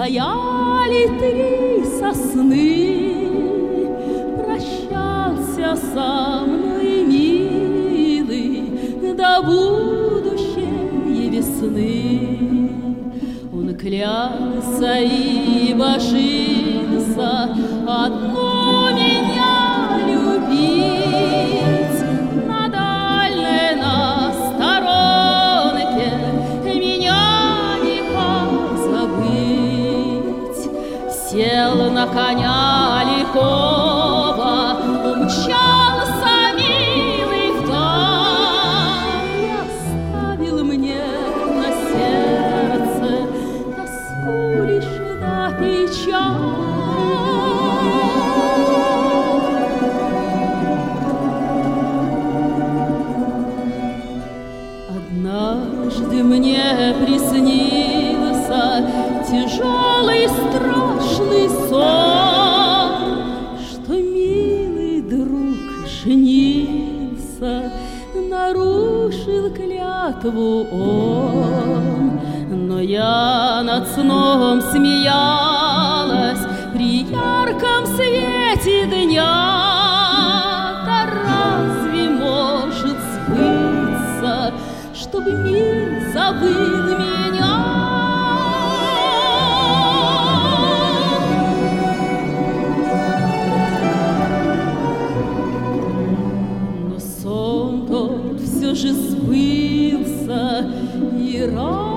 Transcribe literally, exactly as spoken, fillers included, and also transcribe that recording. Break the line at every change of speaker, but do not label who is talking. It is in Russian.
стояли три сосны. Прощался со мной, милый, до будущей весны. Он клялся и божился одну меня любить. На дальней, на сторонке меня не позабыть. Сел на коня лихого, умчался милый вдаль и оставил мне на сердце тоску лишь да печаль. Однажды мне приснился тяжелый страшный сон, что милый друг женился, нарушил клятву он. Но я над сном смеялась при ярком свете дня. Да разве может сбыться, чтобы мир забыл меня? Но сон тот все же сбылся, и рад